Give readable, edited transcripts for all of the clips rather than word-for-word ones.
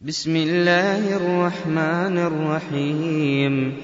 بسم الله الرحمن الرحيم.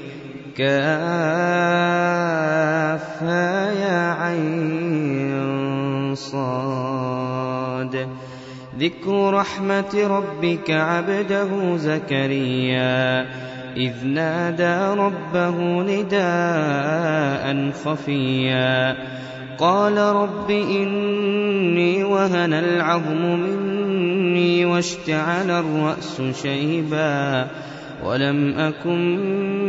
كافها يا عين صاد. ذكر رحمة ربك عبده زكريا إذ نادى ربه نداء خفيا قال رب إني وهن العظم مني واشتعل الرأس شيبا ولم أكن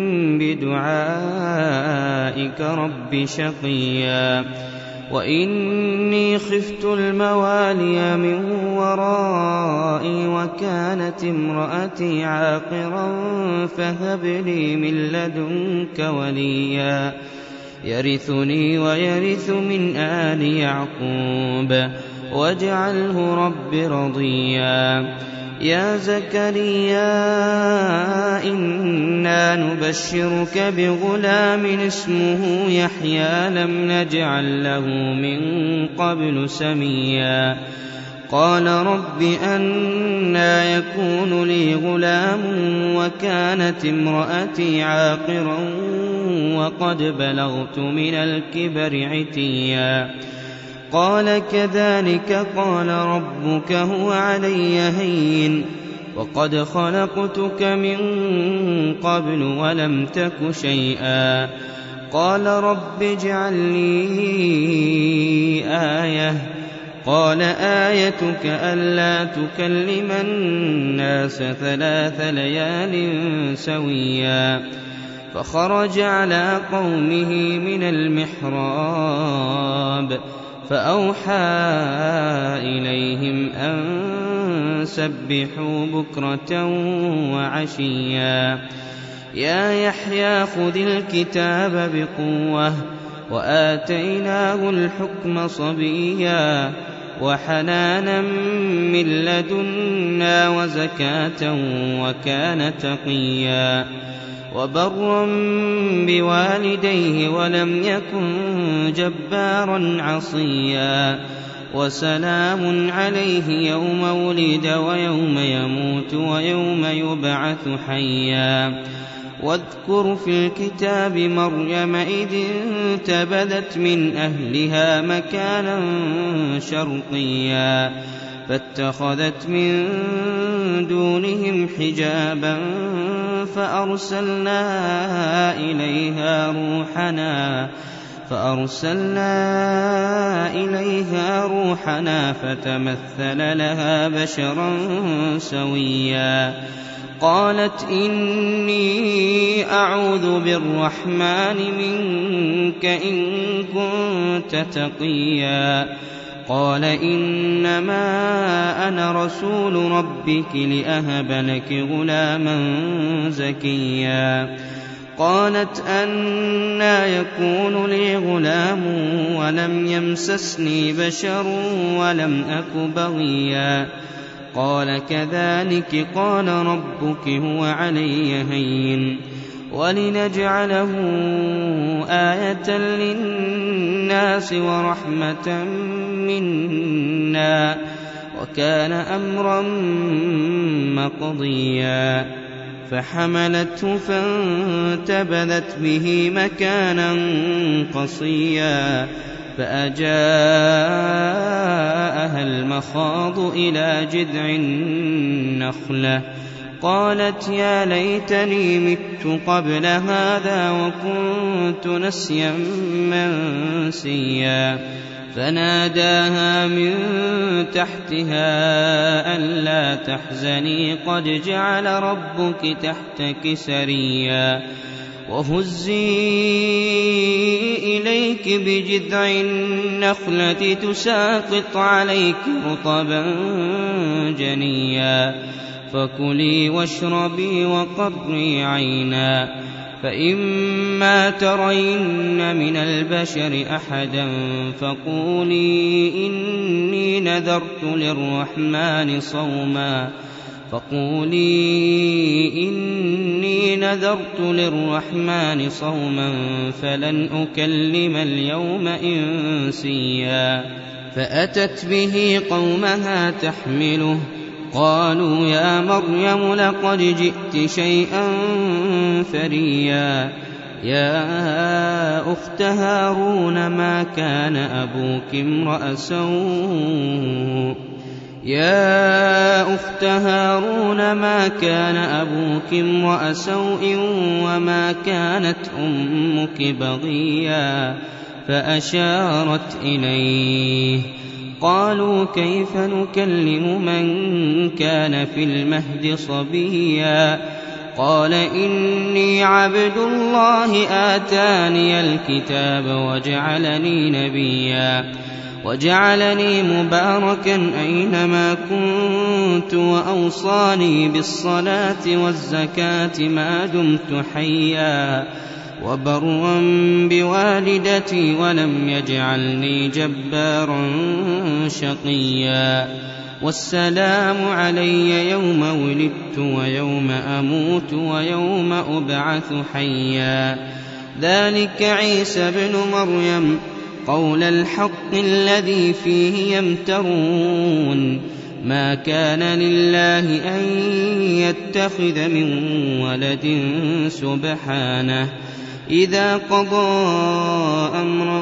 بدعائك رب شقيا وإني خفت الموالي من ورائي وكانت امرأتي عاقرا فهب لي من لدنك وليا يرثني ويرث من آل يعقوب واجعله رب رضيا. يا زكريا إنا نبشرك بغلام اسمه يحيى لم نجعل له من قبل سميا قال رب أنى يكون لي غلام وكانت امرأتي عاقرا وقد بلغت من الكبر عتيا قال كذلك قال ربك هو علي هين وقد خلقتك من قبل ولم تك شيئا قال رب اجعل لي آية قال آيتك ألا تكلم الناس 3 ليال سويا فخرج على قومه من المحراب فأوحى إليهم أن سبحوا بكرة وعشيا يا يحيى خذ الكتاب بقوة وآتيناه الحكم صبيا وحنانا من لدنا وزكاة وكان تقيا وبرا بوالديه ولم يكن جبارا عصيا وسلام عليه يوم ولد ويوم يموت ويوم يبعث حيا واذكر في الكتاب مريم إذ انتبذت من أهلها مكانا شرقيا فاتخذت من دونهم حجابا فأرسلنا إليها روحنا فتمثل لها بشرا سويا قالت إني أعوذ بالرحمن منك إن كنت تقيا قال إنما أنا رسول ربك لأهب لك غلاما زكيا قالت أنى يكون لي غلام ولم يمسسني بشر ولم أك بغيا قال كذلك قال ربك هو علي هين ولنجعله آية للناس ورحمة منا وكان أمرا مقضيا فحملته فانتبذت به مكانا قصيا فأجاءها المخاض إلى جذع النخلة قالت يا ليتني مت قبل هذا وكنت نسيا منسيا فناداها من تحتها ألا تحزني قد جعل ربك تحتك سريا وهزي إليك بجذع النخلة تساقط عليك رطبا جنيا فكلي واشربي وقري عينا فإما ترين من البشر أحدا فقولي إني نذرت للرحمن صوما فلن أكلم اليوم إنسيا فأتت به قومها تحمله قالوا يا مريم لقد جئت شيئا فريا يا أخت هارون ما كان أبوك امرأ سوء وما كانت أمك بغيا فأشارت إليه. قالوا كيف نكلم من كان في المهد صبيا قال إني عبد الله آتاني الكتاب وجعلني نبيا وجعلني مباركا أينما كنت وأوصاني بالصلاة والزكاة ما دمت حيا وبرا بوالدتي ولم يجعلني جبارا شقيا والسلام علي يوم ولدت ويوم أموت ويوم أبعث حيا ذلك عيسى ابن مريم قول الحق الذي فيه يمترون ما كان لله أن يتخذ من ولد سبحانه إذا قضى أمرا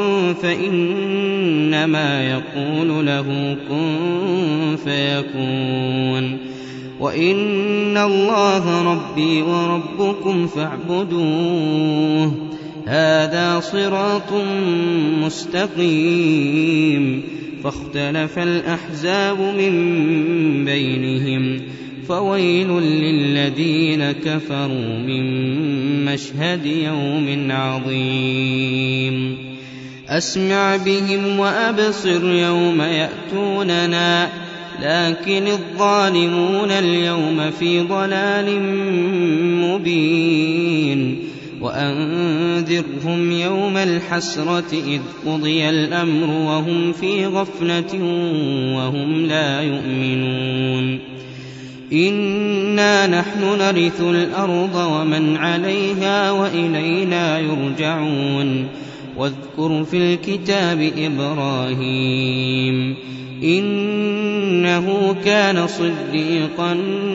فإنما يقول له كن فيكون وإن الله ربي وربكم فاعبدوه هذا صراط مستقيم فاختلف الأحزاب من بينهم فويل للذين كفروا من مشهد يوم عظيم أسمع بهم وأبصر يوم يأتوننا لكن الظالمون اليوم في ضلال مبين وأنذرهم يوم الحسرة إذ قضي الأمر وهم في غفلة وهم لا يؤمنون إنا نحن نرث الأرض ومن عليها وإلينا يرجعون واذكر في الكتاب إبراهيم إنه كان صديقا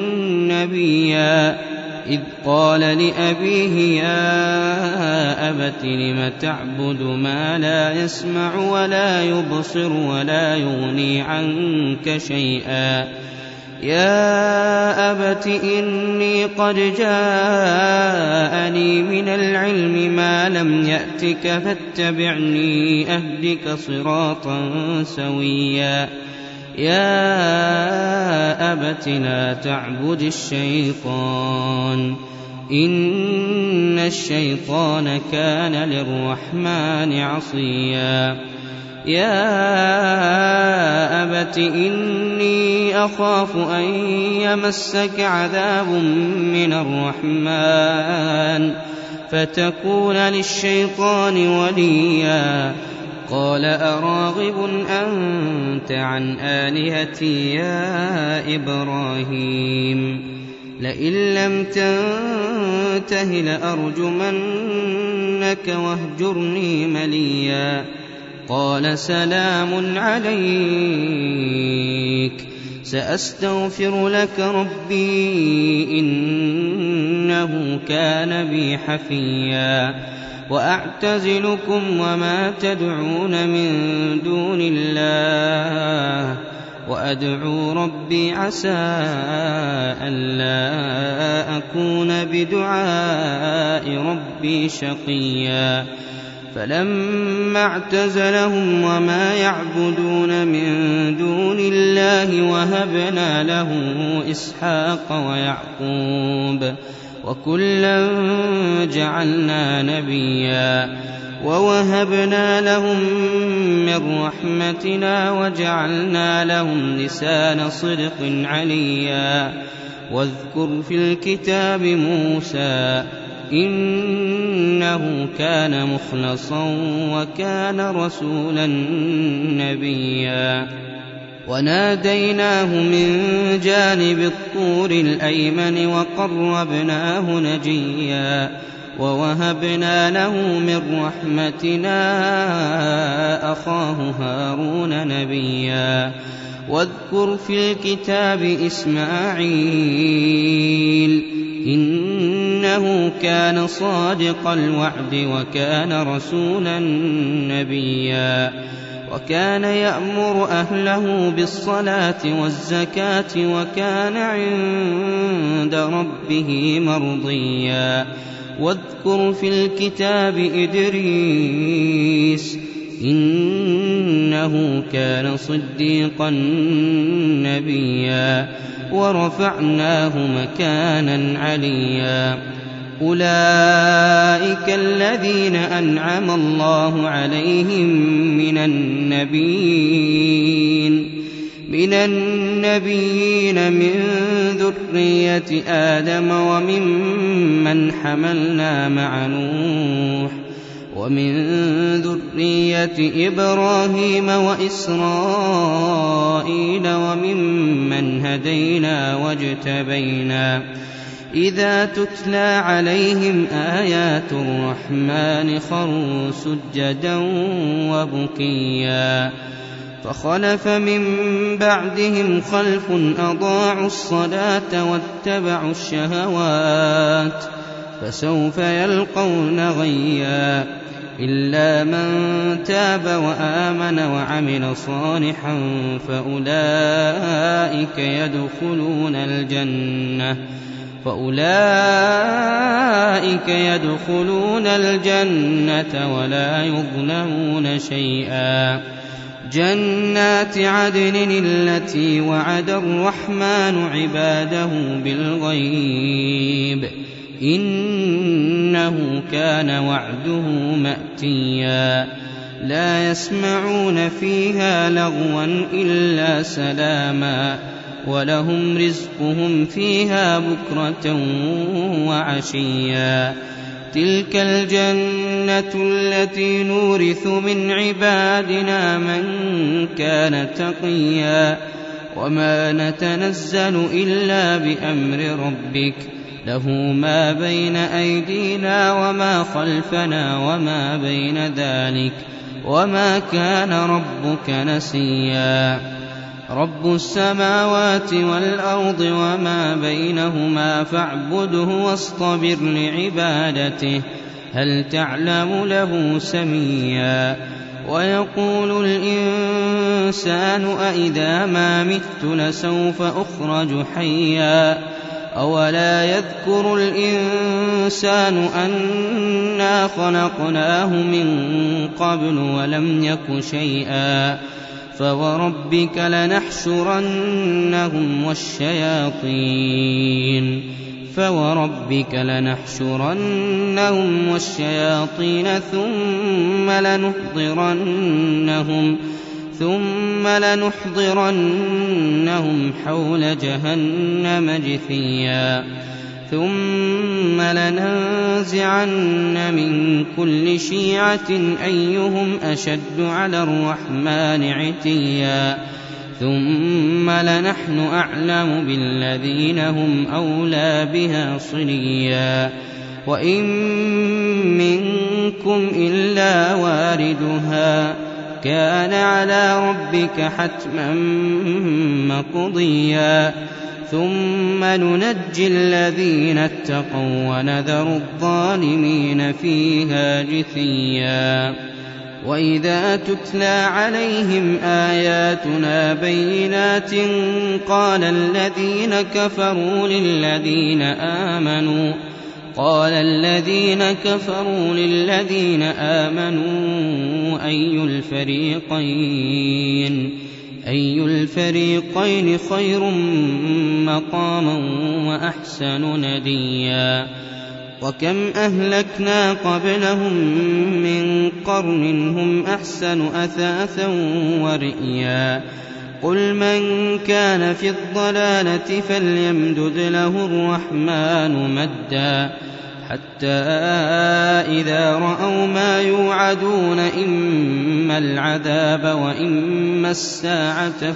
نبيا إذ قال لأبيه يا أبت لم تعبد ما لا يسمع ولا يبصر ولا يغني عنك شيئا يا أبت إني قد جاءني من العلم ما لم يأتك فاتبعني أهدك صراطا سويا يا أبت لا تعبد الشيطان إن الشيطان كان للرحمن عصيا يا أبت إني أخاف أن يمسك عذاب من الرحمن فتكون للشيطان وليا قال أراغب أنت عن آلهتي يا إبراهيم لئن لم تنته لأرجمنك واهجرني مليا قال سلام عليك سأستغفر لك ربي إنه كان بي حفيا وأعتزلكم وما تدعون من دون الله وأدعو ربي عسى ألا أكون بدعاء ربي شقيا فلما اعتزلهم وما يعبدون من دون الله وهبنا له إسحاق ويعقوب وكلا جعلنا نبيا ووهبنا لهم من رحمتنا وجعلنا لهم لسان صدق عليا واذكر في الكتاب موسى إنه كان مخلصا وكان رسولا نبيا وناديناه من جانب الطور الأيمن وقربناه نجيا ووهبنا له من رحمتنا أخاه هارون نبيا واذكر في الكتاب إسماعيل إنه كان صادق الوعد وكان رسولا نبيا وكان يأمر أهله بالصلاة والزكاة وكان عند ربه مرضيا واذكر في الكتاب إدريس إنه كان صديقا نبيا ورفعناه مكانا عليا أولئك الذين أنعم الله عليهم من النبيين من ذرية آدم وممن حملنا مع نوح ومن ذرية إبراهيم وإسرائيل وممن هدينا واجتبينا إذا تتلى عليهم آيات الرحمن خروا سجدا وبكيا فخلف من بعدهم خلف أضاعوا الصلاة واتبعوا الشهوات فسوف يلقون غيا إلا من تاب وآمن وعمل صالحا فأولئك يدخلون الجنة ولا يظلمون شيئا جنات عدن التي وعد الرحمن عباده بالغيب إنه كان وعده مأتيا لا يسمعون فيها لغوا إلا سلاما ولهم رزقهم فيها بكرة وعشيا تلك الجنة التي نورث من عبادنا من كان تقيا وما نتنزل إلا بأمر ربك له ما بين أيدينا وما خلفنا وما بين ذلك وما كان ربك نسيا رب السماوات والأرض وما بينهما فاعبده واصطبر لعبادته هل تعلم له سميا ويقول الإنسان أإذا ما مت لسوف أخرج حيا أولا يذكر الإنسان أنا خلقناه من قبل ولم يك شيئا فوربك لنحشرنهم والشياطين ثم لنحضرنهم حول جهنم جثيا ثم لننزعن من كل شيعة أيهم أشد على الرحمن عتيا ثم لنحن أعلم بالذين هم أولى بها صليا وإن منكم إلا واردها كان على ربك حتما مقضيا ثم ننجي الذين اتقوا ونذر الظالمين فيها جثيا وإذا تتلى عليهم آياتنا بينات قال الذين كفروا للذين آمنوا أي الفريقين خير مقاما وأحسن نديا وكم أهلكنا قبلهم من قرن هم أحسن أثاثا ورئيا قل من كان في الضلالة فليمدد له الرحمن مدا حتى إذا رأوا ما يوعدون إما العذاب وإما الساعة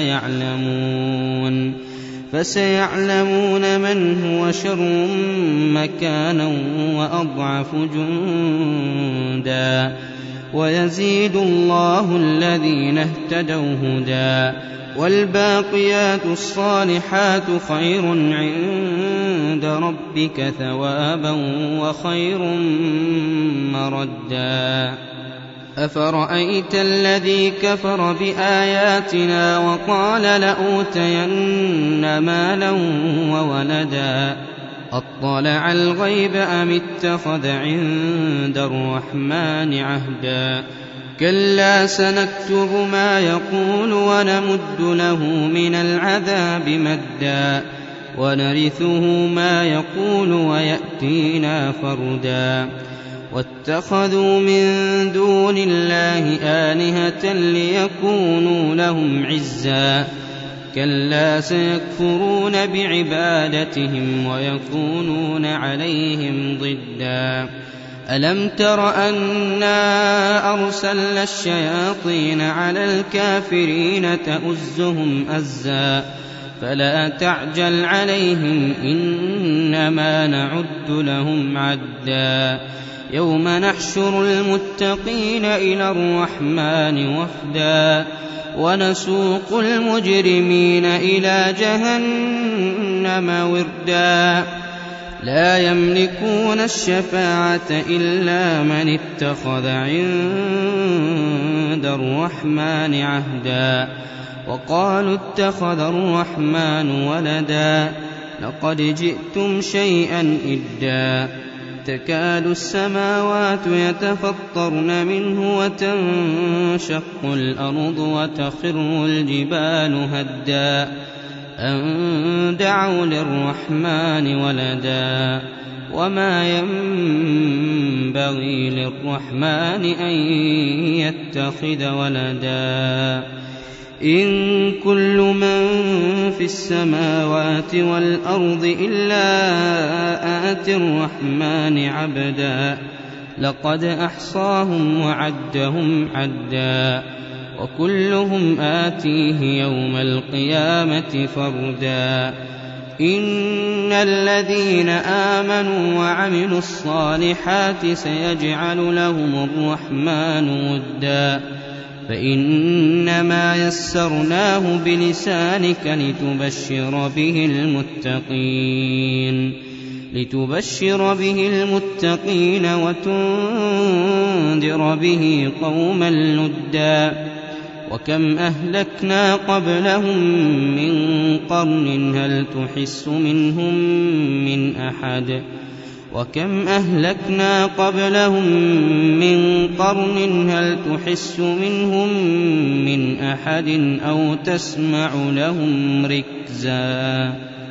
فسيعلمون من هو شر مكانا وأضعف جندا ويزيد الله الذين اهتدوا هدى والباقيات الصالحات خير عند ربك ثوابا وخير مردا أفرأيت الذي كفر بآياتنا وقال لأوتين مالا وولدا أطلع الغيب أم اتخذ عند الرحمن عهدا كلا سنكتب ما يقول ونمد له من العذاب مدا ونرثه ما يقول ويأتينا فردا واتخذوا من دون الله آلهة ليكونوا لهم عزا كلا سيكفرون بعبادتهم ويكونون عليهم ضدا ألم تر أنا أرسلنا الشياطين على الكافرين تؤزهم أزا فلا تعجل عليهم إنما نعد لهم عدا يوم نحشر المتقين إلى الرحمن وفدا ونسوق المجرمين إلى جهنم وردا لا يملكون الشفاعة إلا من اتخذ عند الرحمن عهدا وقالوا اتخذ الرحمن ولدا لقد جئتم شيئا إدا تكاد السماوات يتفطرن منه وتنشق الأرض وتخر الجبال هدا أن دعوا للرحمن ولدا وما ينبغي للرحمن أن يتخذ ولدا إن كل من في السماوات والأرض إلا آتي الرحمن عبدا لقد أحصاهم وعدهم عدا وكلهم آتيه يوم القيامة فردا إن الذين آمنوا وعملوا الصالحات سيجعل لهم الرحمن ودا فإنما يسرناه بلسانك لتبشر به المتقين وتنذر به قوما لدا وكم أهلكنا قبلهم من قرن هل تحس منهم من أحد وكم أهلكنا قبلهم من قرن هل تحس منهم من أحد أو تسمع لهم ركزا